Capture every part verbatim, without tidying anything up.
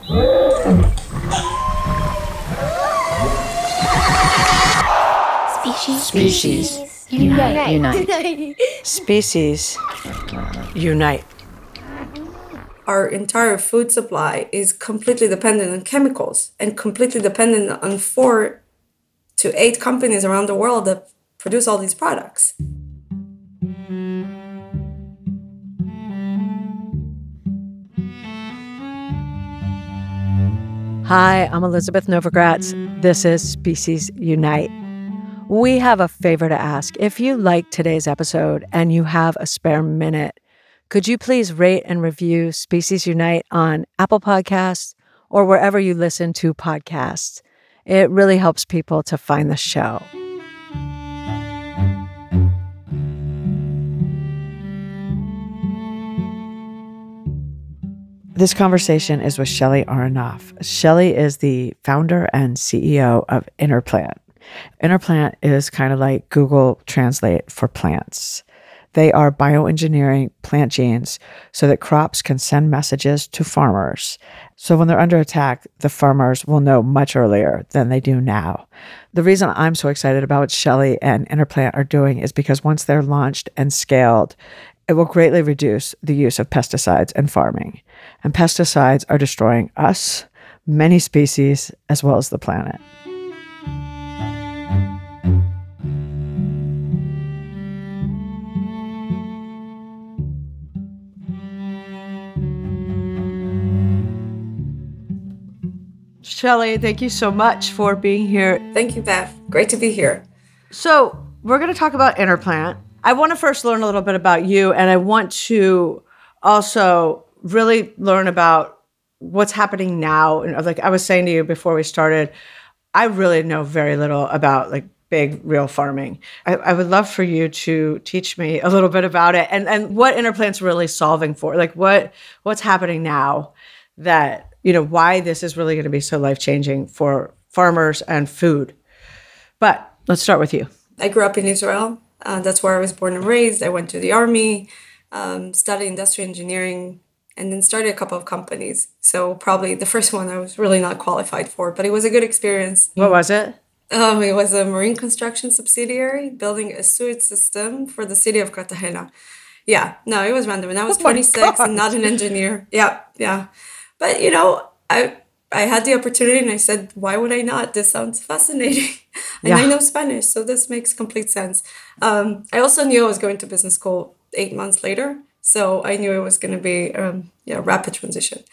Species. Species. Unite. Unite. Species. Unite. Our entire food supply is completely dependent on chemicals and completely dependent on four to eight companies around the world that produce all these products. Hi, I'm Elizabeth Novogratz. This is Species Unite. We have a favor to ask. If you like today's episode and you have a spare minute, could you please rate and review Species Unite on Apple Podcasts or wherever you listen to podcasts? It really helps people to find the show. This conversation is with Shelly Aronoff. Shelly is the founder and C E O of Interplant. Interplant is kind of like Google Translate for plants. They are bioengineering plant genes so that crops can send messages to farmers. So when they're under attack, the farmers will know much earlier than they do now. The reason I'm so excited about what Shelly and Interplant are doing is because once they're launched and scaled, it will greatly reduce the use of pesticides in farming. And pesticides are destroying us, many species, as well as the planet. Shelly, thank you so much for being here. Thank you, Beth. Great to be here. So we're going to talk about Interplant. I want to first learn a little bit about you, and I want to also really learn about what's happening now. And like I was saying to you before we started, I really know very little about like big, real farming. I, I would love for you to teach me a little bit about it and, and what Interplant's really solving for. Like what what's happening now that, you know, why this is really going to be so life-changing for farmers and food. But let's start with you. I grew up in Israel. Uh, that's where I was born and raised. I went to the army, um, studied industrial engineering, and then started a couple of companies. So probably the first one I was really not qualified for, but it was a good experience. What was it? Um, it was a marine construction subsidiary building a sewage system for the city of Cartagena. Yeah, no, it was random. And I was Oh twenty-six and not an engineer. Yeah, yeah. But, you know, I I had the opportunity and I said, why would I not? This sounds fascinating. And Yeah. I know Spanish, so this makes complete sense. Um, I also knew I was going to business school eight months later. So I knew it was going to be um, yeah, a rapid transition.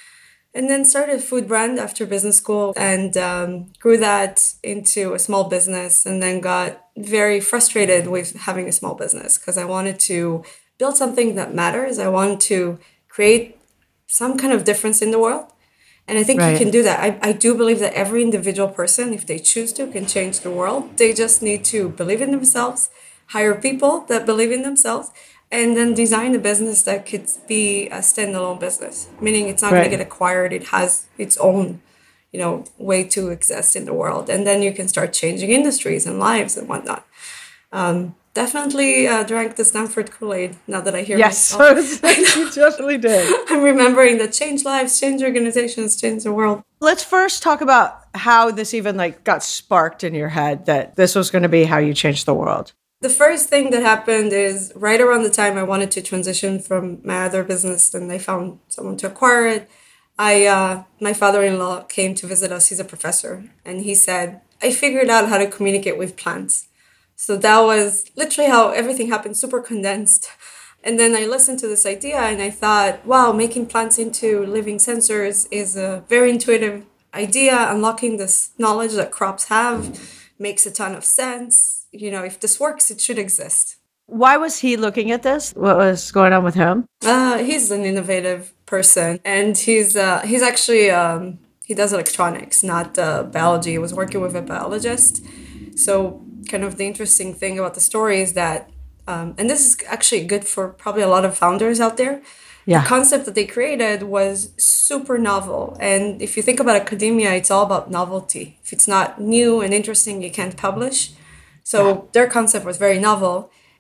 And then started a food brand after business school and um, grew that into a small business and then got very frustrated with having a small business because I wanted to build something that matters. I wanted to create some kind of difference in the world. And I think Right. you can do that. I, I do believe that every individual person, if they choose to, can change the world. They just need to believe in themselves, hire people that believe in themselves, and then design a business that could be a standalone business, meaning it's not Right. going to get acquired. It has its own, you know, way to exist in the world. And then you can start changing industries and lives and whatnot. Um, definitely uh, drank the Stanford Kool-Aid now that I hear Yes, myself. you definitely did. I'm remembering that change lives, change organizations, change the world. Let's first talk about how this even like got sparked in your head that this was going to be how you changed the world. The first thing that happened is right around the time I wanted to transition from my other business and I found someone to acquire it. I, uh, my father-in-law came to visit us. He's a professor. And he said, I figured out how to communicate with plants. So that was literally how everything happened, super condensed. And then I listened to this idea and I thought, wow, making plants into living sensors is a very intuitive idea. Unlocking this knowledge that crops have makes a ton of sense. You know, if this works, it should exist. Why was he looking at this? What was going on with him? Uh, he's an innovative person and he's uh, he's actually, um, he does electronics, not uh, biology. He was working with a biologist. So kind of the interesting thing about the story is that, um, and this is actually good for probably a lot of founders out there, Yeah. the concept that they created was super novel. And if you think about academia, it's all about novelty. If it's not new and interesting, you can't publish. So Yeah. their concept was very novel.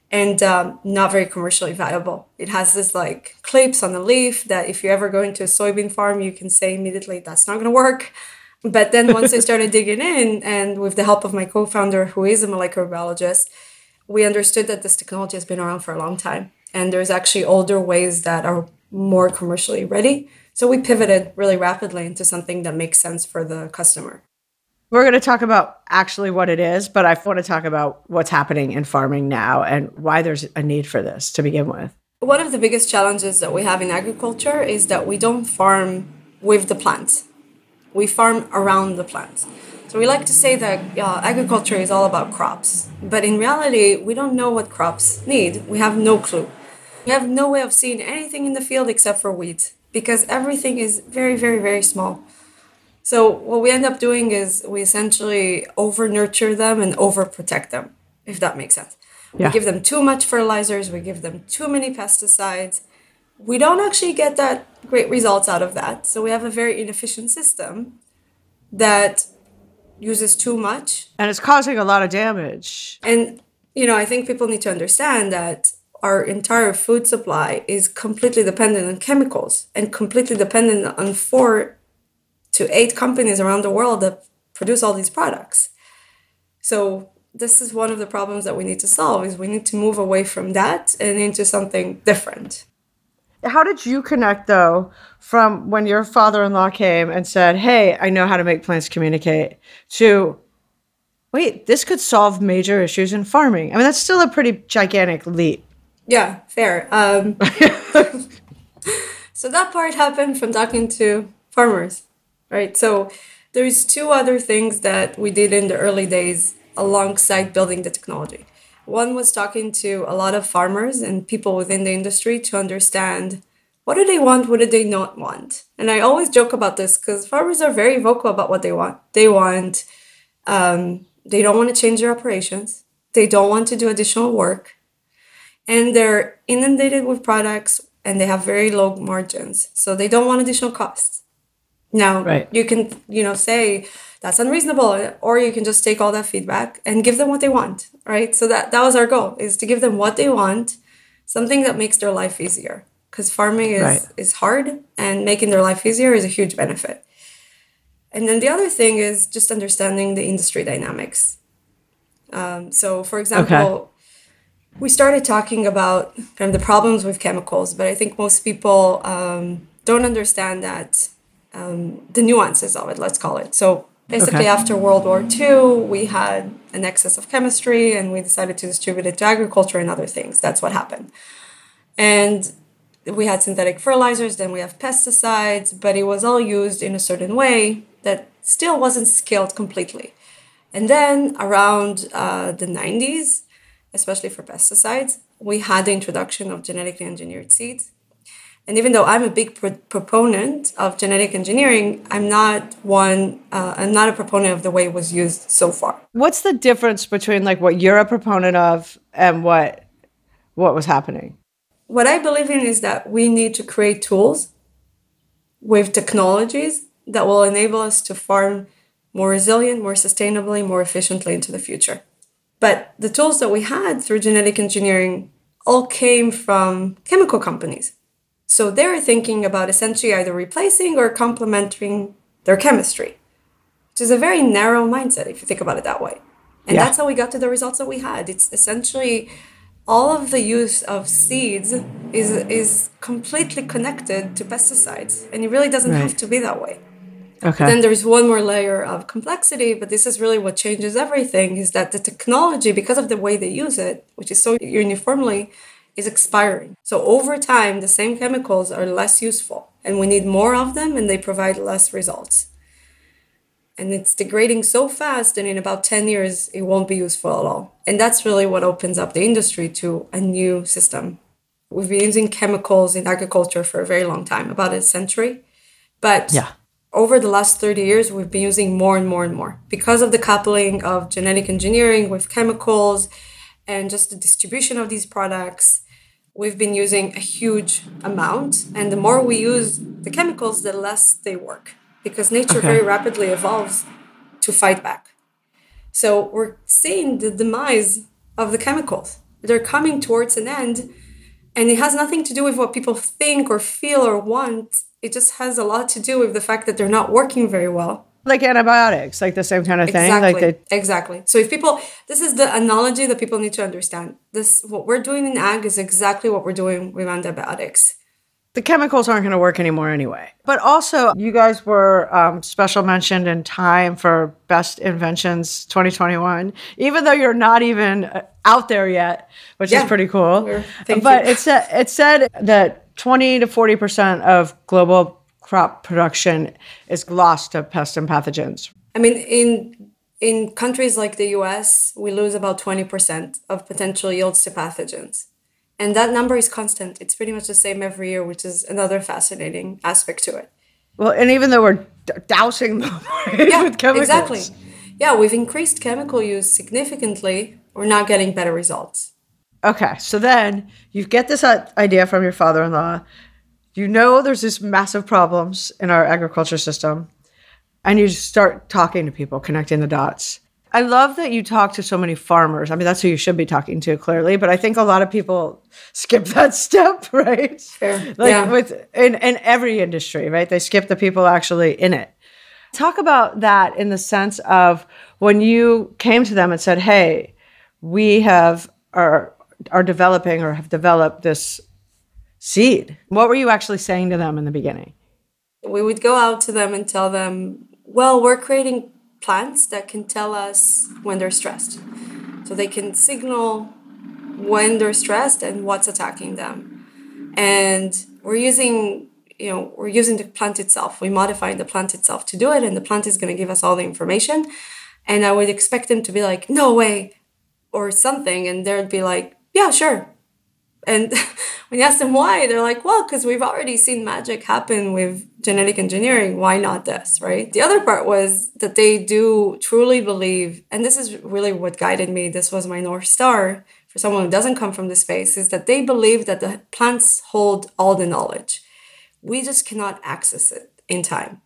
and um, not very commercially viable. It has this like clips on the leaf that if you ever go into a soybean farm, you can say immediately that's not going to work. But then once I started digging in, and with the help of my co-founder, who is a molecular biologist, we understood that this technology has been around for a long time. And there's actually older ways that are more commercially ready. So we pivoted really rapidly into something that makes sense for the customer. We're going to talk about actually what it is, but I want to talk about what's happening in farming now and why there's a need for this to begin with. One of the biggest challenges that we have in agriculture is that we don't farm with the plants. We farm around the plants. So we like to say that uh, agriculture is all about crops. But in reality, we don't know what crops need. We have no clue. We have no way of seeing anything in the field except for weeds, because everything is very, very, very small. So what we end up doing is we essentially over-nurture them and over-protect them, if that makes sense. Yeah. We give them too much fertilizers. We give them too many pesticides. We don't actually get that great results out of that. So we have a very inefficient system that uses too much. And it's causing a lot of damage. And, you know, I think people need to understand that our entire food supply is completely dependent on chemicals and completely dependent on four to eight companies around the world that produce all these products. So this is one of the problems that we need to solve, is we need to move away from that and into something different. How did you connect, though, from when your father-in-law came and said, hey, I know how to make plants communicate, to, wait, this could solve major issues in farming? I mean, that's still a pretty gigantic leap. Yeah, fair. Um, so that part happened from talking to farmers, right? So there's two other things that we did in the early days alongside building the technology. One was talking to a lot of farmers and people within the industry to understand what do they want, what do they not want. And I always joke about this because farmers are very vocal about what they want. They want, um, they don't want to change their operations. They don't want to do additional work. And they're inundated with products and they have very low margins. So they don't want additional costs. Now, right. You can, you know, say that's unreasonable, or you can just take all that feedback and give them what they want, right? So that, that was our goal, is to give them what they want, something that makes their life easier. Because farming is, right. is hard, and making their life easier is a huge benefit. And then the other thing is just understanding the industry dynamics. Um, so, for example, okay. we started talking about kind of the problems with chemicals, but I think most people um, don't understand that um, the nuances of it, let's call it. So basically, okay. after World War Two, we had an excess of chemistry, and we decided to distribute it to agriculture and other things. That's what happened. And we had synthetic fertilizers, then we have pesticides, but it was all used in a certain way that still wasn't scaled completely. And then around uh, the nineties, especially for pesticides, we had the introduction of genetically engineered seeds. And even though I'm a big pro- proponent of genetic engineering, I'm not one, uh, I'm not a proponent of the way it was used so far. What's the difference between like what you're a proponent of and what what was happening? What I believe in is that we need to create tools with technologies that will enable us to farm more resilient, more sustainably, more efficiently into the future. But the tools that we had through genetic engineering all came from chemical companies. So they're thinking about essentially either replacing or complementing their chemistry, which is a very narrow mindset if you think about it that way. And yeah. that's how we got to the results that we had. It's essentially all of the use of seeds is is completely connected to pesticides. And it really doesn't right. have to be that way. Okay. Then there's one more layer of complexity, but this is really what changes everything, is that the technology, because of the way they use it, which is so uniformly, is expiring. So over time, the same chemicals are less useful, and we need more of them, and they provide less results. And it's degrading so fast, and in about ten years, it won't be useful at all. And that's really what opens up the industry to a new system. We've been using chemicals in agriculture for a very long time, about a century. But yeah. over the last thirty years, we've been using more and more and more because of the coupling of genetic engineering with chemicals and just the distribution of these products. We've been using a huge amount, and the more we use the chemicals, the less they work, because nature okay. very rapidly evolves to fight back. So we're seeing the demise of the chemicals. they're coming towards an end. And it has nothing to do with what people think or feel or want. It just has a lot to do with the fact that they're not working very well. Like antibiotics, like the same kind of thing. Exactly. Like they- exactly. So if people, this is the analogy that people need to understand. This, what we're doing in ag is exactly what we're doing with antibiotics. the chemicals aren't going to work anymore anyway. But also, you guys were um, special mentioned in Time for Best Inventions twenty twenty-one, even though you're not even out there yet, which Yeah. is pretty cool. Thank but you. it said it said that twenty to forty percent of global crop production is lost to pests and pathogens. I mean, in in countries like the U S, we lose about twenty percent of potential yields to pathogens. And that number is constant. It's pretty much the same every year, which is another fascinating aspect to it. Well, and even though we're d- dousing them Yeah, with chemicals. exactly. Yeah, we've increased chemical use significantly. We're not getting better results. Okay, so then you get this i- idea from your father-in-law. You know there's these massive problems in our agriculture system, and you start talking to people, connecting the dots. I love that you talk to so many farmers. I mean, that's who you should be talking to, clearly. But I think a lot of people skip that step, right? Fair. Like Yeah. with in, in every industry, right? They skip the people actually in it. Talk about that in the sense of when you came to them and said, "Hey, we have are are developing or have developed this seed." What were you actually saying to them in the beginning? We would go out to them and tell them, well, we're creating plants that can tell us when they're stressed. So they can signal when they're stressed and what's attacking them. And we're using, you know, we're using the plant itself. We modify the plant itself to do it, and the plant is going to give us all the information. And I would expect them to be like, no way, or something. And they'd be like, yeah, sure. And when you ask them why, they're like, well, because we've already seen magic happen with genetic engineering. Why not this, right? The other part was that they do truly believe, and this is really what guided me, this was my North Star for someone who doesn't come from this space, is that they believe that the plants hold all the knowledge. We just cannot access it in time.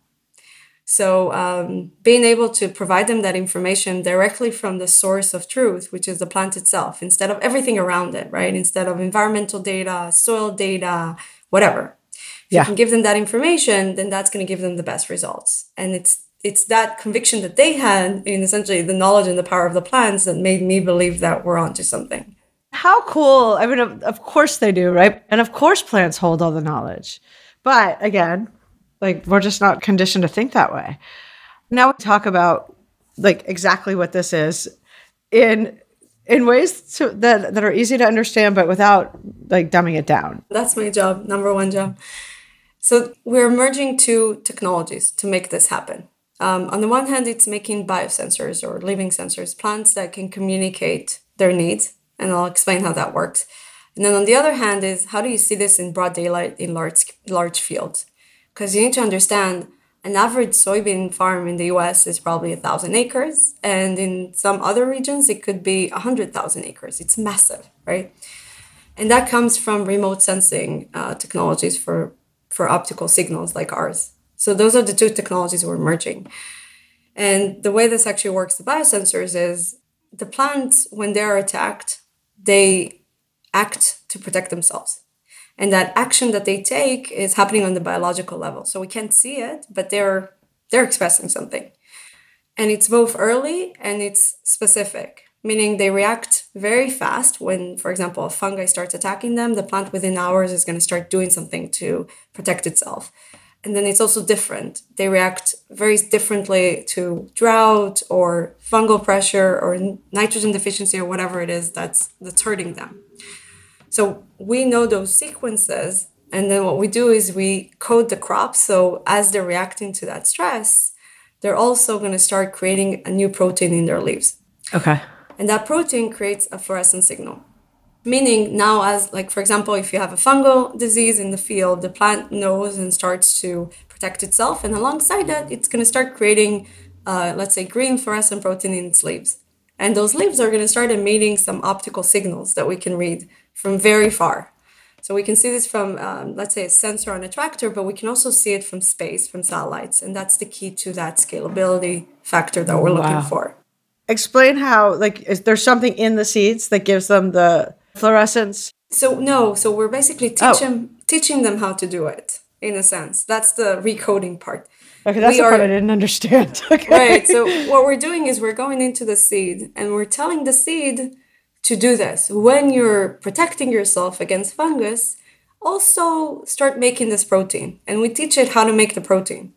So um, being able to provide them that information directly from the source of truth, which is the plant itself, instead of everything around it, right? Instead of environmental data, soil data, whatever. If Yeah. you can give them that information, then that's going to give them the best results. And it's it's that conviction that they had in essentially the knowledge and the power of the plants that made me believe that we're onto something. How cool. I mean, of, of course they do, right? And of course plants hold all the knowledge. But again, like we're just not conditioned to think that way. Now we talk about like exactly what this is in in ways to, that that are easy to understand, but without like dumbing it down. That's my job, number one job. So we're merging two technologies to make this happen. Um, on the one hand, it's making biosensors or living sensors, plants that can communicate their needs, and I'll explain how that works. And then on the other hand is how do you see this in broad daylight in large large fields? Because you need to understand an average soybean farm in the U S is probably a thousand acres, and in some other regions it could be a hundred thousand acres. It's massive, right? And that comes from remote sensing uh, technologies for for optical signals like ours. So those are the two technologies we're merging. And the way this actually works, the biosensors, is the plants, when they're attacked, they act to protect themselves. And that action that they take is happening on the biological level. So we can't see it, but they're they're expressing something. And it's both early and it's specific, meaning they react very fast when, for example, a fungi starts attacking them. The plant within hours is going to start doing something to protect itself. And then it's also different. They react very differently to drought or fungal pressure or nitrogen deficiency or whatever it is that's that's hurting them. So we know those sequences, and then what we do is we code the crops. So as they're reacting to that stress, they're also going to start creating a new protein in their leaves. Okay. And that protein creates a fluorescent signal. Meaning now, as like, for example, if you have a fungal disease in the field, the plant knows and starts to protect itself. And alongside that, it's going to start creating, uh, let's say, green fluorescent protein in its leaves. And those leaves are going to start emitting some optical signals that we can read from very far. So we can see this from, um, let's say, a sensor on a tractor, but we can also see it from space, from satellites. And that's the key to that scalability factor that we're looking Wow. for. Explain how, like, is there something in the seeds that gives them the Fluorescence. So no, so we're basically Oh. teaching teaching them how to do it in a sense. That's the recoding part. Okay, that's We the part are- I didn't understand. Okay. Right. So what we're doing is we're going into the seed and we're telling the seed to do this. When you're protecting yourself against fungus, also start making this protein. And we teach it how to make the protein.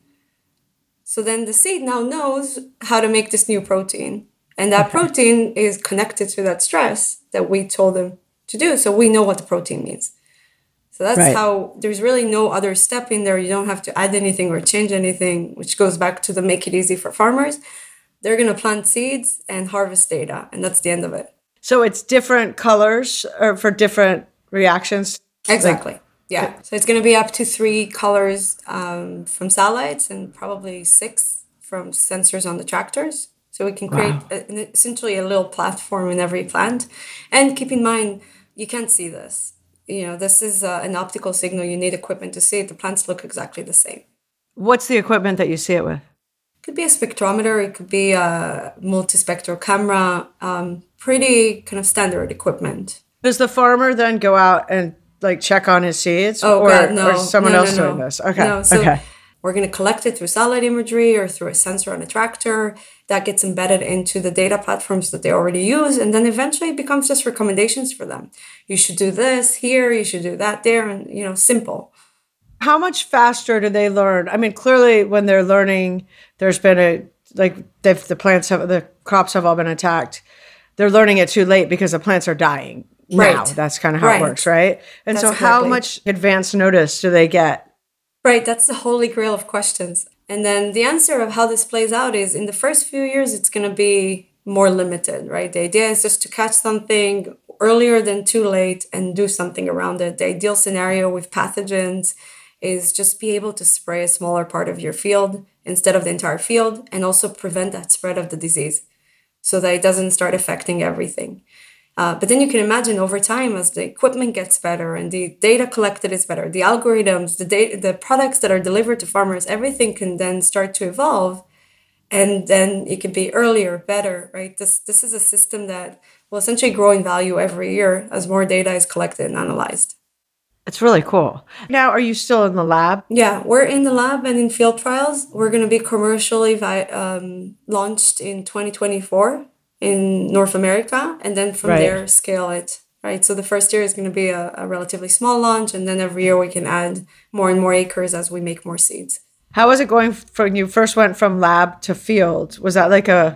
So then the seed now knows how to make this new protein. And that Okay. protein is connected to that stress that we told them to do. So we know what the protein means. So that's Right. how there's really no other step in there. You don't have to add anything or change anything, which goes back to the make it easy for farmers. They're going to plant seeds and harvest data, and that's the end of it. So it's different colors or for different reactions? Exactly. Yeah. So it's going to be up to three colors um, from satellites and probably six from sensors on the tractors. So we can create Wow. a, an- essentially a little platform in every plant. And keep in mind, you can't see this. You know, this is uh, an optical signal. You need equipment to see it. The plants look exactly the same. What's the equipment that you see it with? Could be a spectrometer. It could be a multispectral camera. Um, pretty kind of standard equipment. Does the farmer then go out and like check on his seeds? Oh, or, God, no. or is someone No, no, else no. doing this? Okay. No, so okay. we're going to collect it through satellite imagery or through a sensor on a tractor that gets embedded into the data platforms that they already use. And then eventually it becomes just recommendations for them. You should do this here, you should do that there, and, you know, simple. How much faster do they learn? I mean, clearly when they're learning, there's been a, like if the plants have, the crops have all been attacked, they're learning it too late because the plants are dying now. Right. That's kind of how Right. it works, right? And That's so how exactly. much advance notice do they get? Right, that's the holy grail of questions. And then the answer of how this plays out is in the first few years, it's going to be more limited, right? The idea is just to catch something earlier than too late and do something around it. The ideal scenario with pathogens is just be able to spray a smaller part of your field instead of the entire field and also prevent that spread of the disease so that it doesn't start affecting everything. Uh, but then you can imagine over time, as the equipment gets better and the data collected is better, the algorithms, the data, the products that are delivered to farmers, everything can then start to evolve, and then it can be earlier, better, right? This this is a system that will essentially grow in value every year as more data is collected and analyzed. It's really cool. Now, are you still in the lab? Yeah, we're in the lab and in field trials. We're going to be commercially vi- um, launched in twenty twenty-four. In North America, and then from Right. there scale it, right? So the first year is going to be a, a relatively small launch, and then every year we can add more and more acres as we make more seeds. How was it going from you first went from lab to field? Was that like a,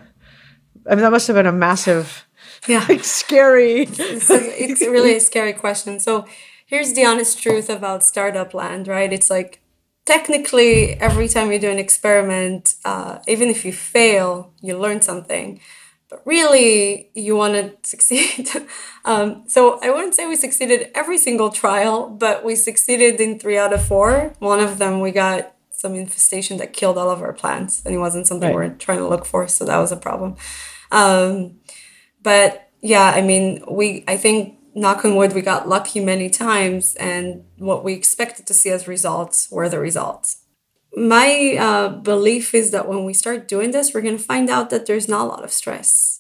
I mean, that must have been a massive, Yeah, like scary. it's, a, it's really a scary question. So here's the honest truth about startup land, right? It's like technically every time you do an experiment, uh, even if you fail, you learn something. But really, you want to succeed. um, so I wouldn't say we succeeded every single trial, but we succeeded in three out of four. One of them, we got some infestation that killed all of our plants, and it wasn't something Right. we're trying to look for, so that was a problem. Um, but yeah, I mean, we I think knock on wood, we got lucky many times, and what we expected to see as results were the results. My uh, belief is that when we start doing this, we're going to find out that there's not a lot of stress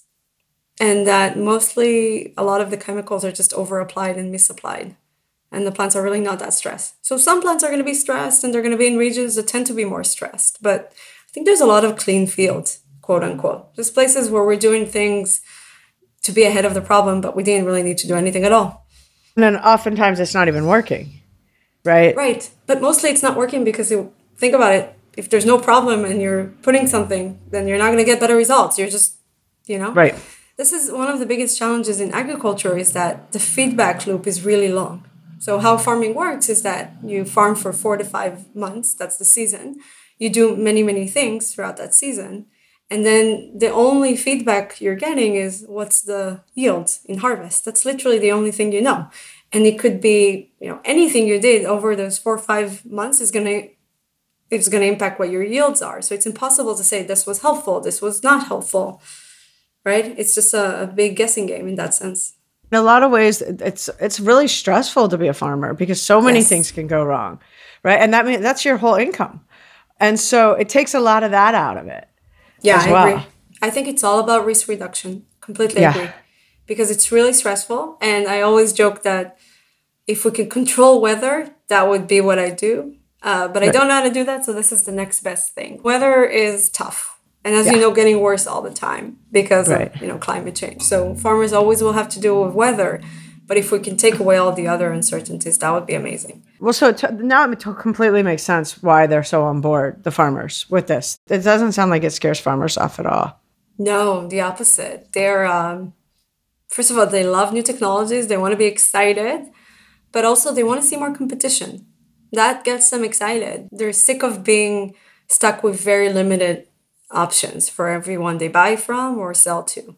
and that mostly a lot of the chemicals are just over applied and misapplied. And the plants are really not that stressed. So some plants are going to be stressed and they're going to be in regions that tend to be more stressed. But I think there's a lot of clean fields, quote unquote. There's places where we're doing things to be ahead of the problem, but we didn't really need to do anything at all. And then oftentimes it's not even working, right? Right. But mostly it's not working because it, think about it. If there's no problem and you're putting something, then you're not going to get better results. You're just, you know? Right. This is one of the biggest challenges in agriculture is that the feedback loop is really long. So how farming works is that you farm for four to five months. That's the season. You do many, many things throughout that season. And then the only feedback you're getting is what's the yield in harvest. That's literally the only thing you know. And it could be, you know, anything you did over those four or five months is going to it's going to impact what your yields are. So it's impossible to say this was helpful, this was not helpful, right? It's just a, a big guessing game in that sense. In a lot of ways, it's it's really stressful to be a farmer because so many Yes. things can go wrong, right? And that means that's your whole income, and so it takes a lot of that out of it. Yeah, as I well. agree. I think it's all about risk reduction. Completely Yeah. agree. because it's really stressful. And I always joke that if we can control weather, that would be what I do. Uh, but right. I don't know how to do that, so this is the next best thing. Weather is tough. And as yeah. you know, getting worse all the time because right. of, you know, climate change. So farmers always will have to deal with weather. But if we can take away all the other uncertainties, that would be amazing. Well, so t- now it completely makes sense why they're so on board, the farmers, with this. It doesn't sound like it scares farmers off at all. No, the opposite. They're, um, first of all, they love new technologies. They want to be excited, but also they want to see more competition. That gets them excited. They're sick of being stuck with very limited options for everyone they buy from or sell to.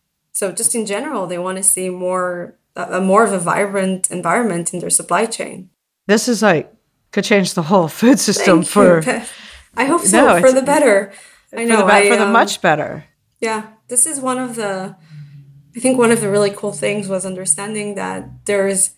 So just in general, they want to see more a more of a vibrant environment in their supply chain. This is like, could change the whole food system Thank for... You. I hope so, no, for the better. I know. For the, I, for the um, much better. Yeah, this is one of the... I think one of the really cool things was understanding that there's...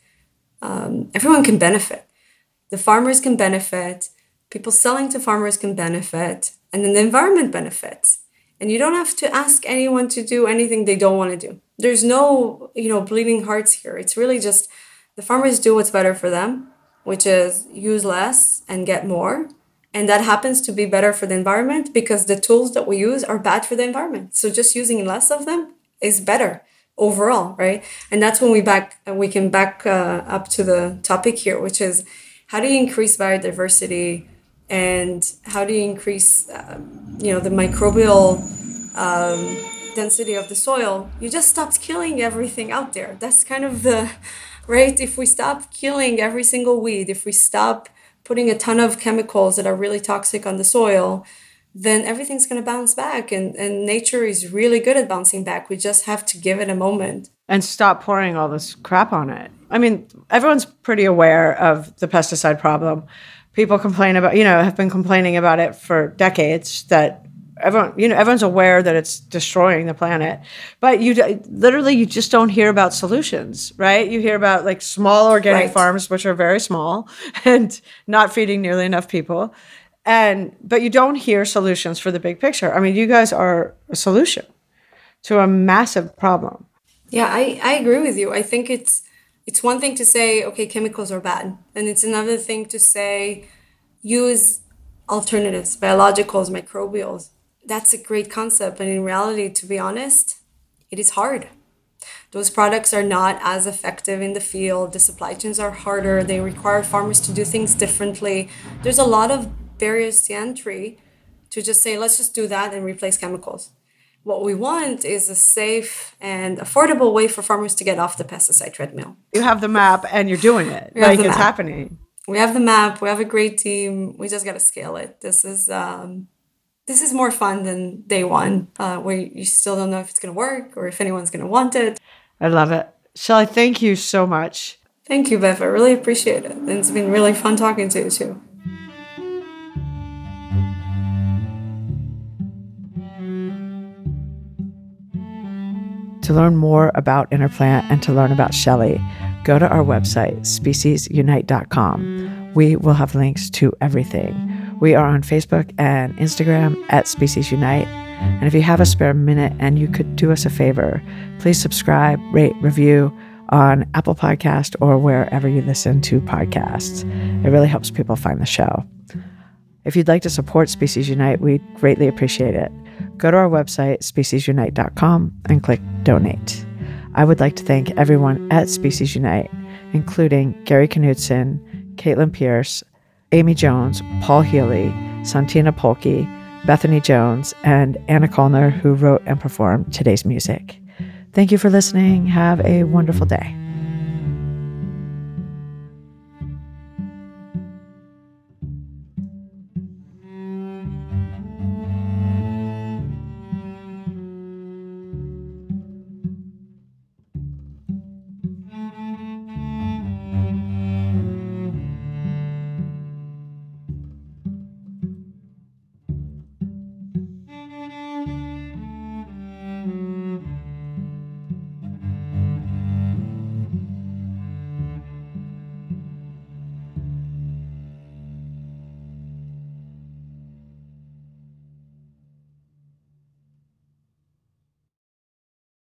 Um, everyone can benefit. The farmers can benefit, people selling to farmers can benefit, and then the environment benefits. And you don't have to ask anyone to do anything they don't want to do. There's no, you know, bleeding hearts here. It's really just the farmers do what's better for them, which is use less and get more. And that happens to be better for the environment because the tools that we use are bad for the environment. So just using less of them is better overall, right? And that's when we back we can back uh, up to the topic here, which is how do you increase biodiversity and how do you increase, uh, you know, the microbial um, density of the soil? You just stopped killing everything out there. That's kind of the, right? If we stop killing every single weed, if we stop putting a ton of chemicals that are really toxic on the soil, then everything's going to bounce back. And, and nature is really good at bouncing back. We just have to give it a moment. And stop pouring all this crap on it. I mean, everyone's pretty aware of the pesticide problem. People complain about, you know, have been complaining about it for decades, that everyone, you know, everyone's aware that it's destroying the planet. But you literally, you just don't hear about solutions, right? You hear about like small organic right. farms, which are very small and not feeding nearly enough people. And, but you don't hear solutions for the big picture. I mean, you guys are a solution to a massive problem. Yeah, I, I agree with you. I think it's, It's one thing to say, okay, chemicals are bad. And it's another thing to say, use alternatives, biologicals, microbials. That's a great concept. But in reality, to be honest, it is hard. Those products are not as effective in the field. The supply chains are harder. They require farmers to do things differently. There's a lot of barriers to entry to just say, let's just do that and replace chemicals. What we want is a safe and affordable way for farmers to get off the pesticide treadmill. You have the map and you're doing it. We like it's map. happening. We have the map. We have a great team. We just got to scale it. This is um, this is more fun than day one, uh, where you still don't know if it's going to work or if anyone's going to want it. I love it. Shelly, thank you so much. Thank you, Bev. I really appreciate it. And it's been really fun talking to you, too. To learn more about Interplant and to learn about Shelly, go to our website, species unite dot com. We will have links to everything. We are on Facebook and Instagram at Species Unite. And if you have a spare minute and you could do us a favor, please subscribe, rate, review on Apple Podcast or wherever you listen to podcasts. It really helps people find the show. If you'd like to support Species Unite, we'd greatly appreciate it. Go to our website, species unite dot com, and click Donate. I would like to thank everyone at Species Unite, including Gary Knudsen, Caitlin Pierce, Amy Jones, Paul Healy, Santina Polke, Bethany Jones, and Anna Colner, who wrote and performed today's music. Thank you for listening. Have a wonderful day.